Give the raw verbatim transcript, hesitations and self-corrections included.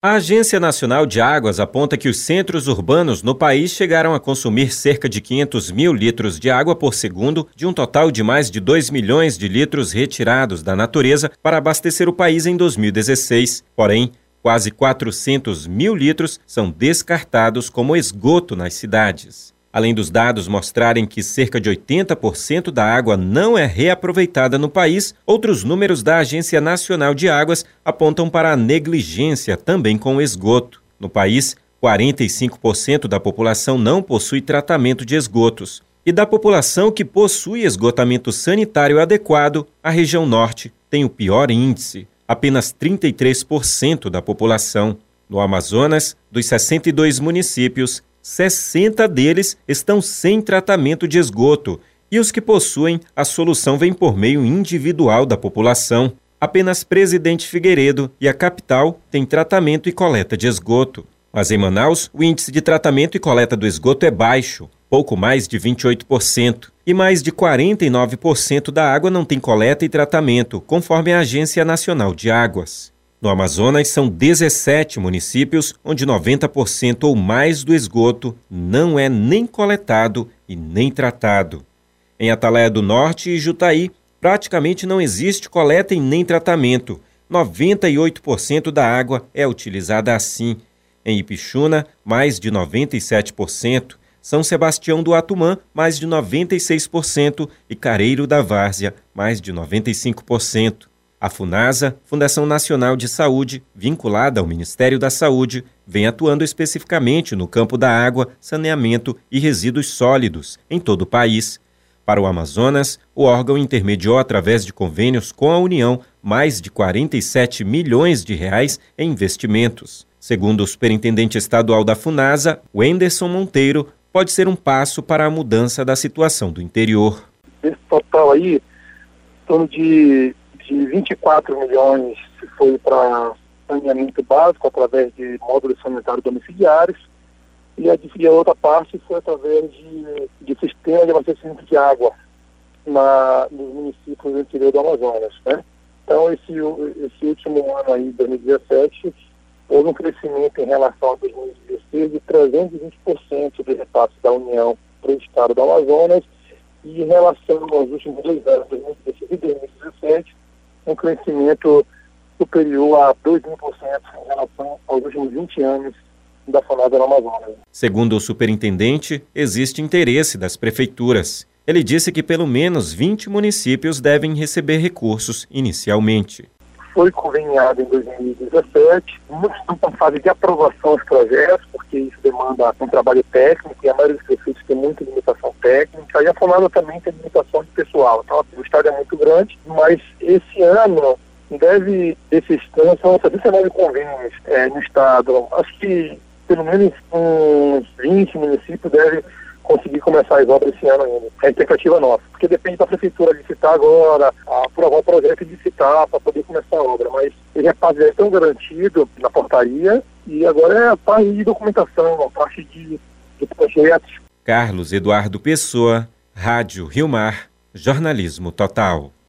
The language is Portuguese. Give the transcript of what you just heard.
A Agência Nacional de Águas aponta que os centros urbanos no país chegaram a consumir cerca de quinhentos mil litros de água por segundo, de um total de mais de dois milhões de litros retirados da natureza para abastecer o país em dois mil e dezesseis. Porém, quase quatrocentos mil litros são descartados como esgoto nas cidades. Além dos dados mostrarem que cerca de oitenta por cento da água não é reaproveitada no país, outros números da Agência Nacional de Águas apontam para a negligência também com o esgoto. No país, quarenta e cinco por cento da população não possui tratamento de esgotos. E da população que possui esgotamento sanitário adequado, a região norte tem o pior índice, apenas trinta e três por cento da população. No Amazonas, dos sessenta e dois municípios, sessenta deles estão sem tratamento de esgoto e os que possuem, a solução vem por meio individual da população. Apenas Presidente Figueiredo e a capital têm tratamento e coleta de esgoto. Mas em Manaus, o índice de tratamento e coleta do esgoto é baixo, pouco mais de vinte e oito por cento, e mais de quarenta e nove por cento da água não tem coleta e tratamento, conforme a Agência Nacional de Águas. No Amazonas, são dezessete municípios onde noventa por cento ou mais do esgoto não é nem coletado e nem tratado. Em Atalaia do Norte e Jutaí, praticamente não existe coleta e nem tratamento. noventa e oito por cento da água é utilizada assim. Em Ipixuna, mais de noventa e sete por cento. São Sebastião do Atumã, mais de noventa e seis por cento. E Careiro da Várzea, mais de noventa e cinco por cento. A FUNASA, Fundação Nacional de Saúde, vinculada ao Ministério da Saúde, vem atuando especificamente no campo da água, saneamento e resíduos sólidos em todo o país. Para o Amazonas, o órgão intermediou, através de convênios com a União, mais de quarenta e sete milhões de reais em investimentos. Segundo o superintendente estadual da FUNASA, Wenderson Monteiro, pode ser um passo para a mudança da situação do interior. Esse total aí, em torno de de vinte e quatro milhões foi para saneamento básico através de módulos sanitários domiciliares e a, e a outra parte foi através de, de sistema de abastecimento de água na, nos municípios do interior do Amazonas, né? Então esse, esse último ano aí, dois mil e dezessete, houve um crescimento em relação a dois mil e dezesseis de trezentos e vinte por cento de repasses da União para o estado do Amazonas e em relação aos últimos dois anos, dois mil e dezesseis e dois mil e dezessete, um crescimento superior a dois mil por cento em relação aos últimos vinte anos da FUNASA no Amazonas. Segundo o superintendente, existe interesse das prefeituras. Ele disse que pelo menos vinte municípios devem receber recursos inicialmente. Foi conveniado em dois mil e dezessete, muitos estão com fase de aprovação dos projetos, porque isso demanda um trabalho técnico e a maioria dos prefeitos tem muita limitação técnica, e a FUNASA também tem limitação de pessoal. Então o estado é muito grande, mas esse ano deve, desses são sessenta e nove convênios é, no estado. Acho que pelo menos uns vinte municípios devem conseguir começar as obras esse ano ainda. É a expectativa nossa, porque depende da prefeitura licitar agora, aprovar o projeto e licitar para poder começar a obra, mas o repasse é tão garantido na portaria e agora é a parte de documentação, a parte de, de projetos. Carlos Eduardo Pessoa, Rádio Rio Mar, Jornalismo Total.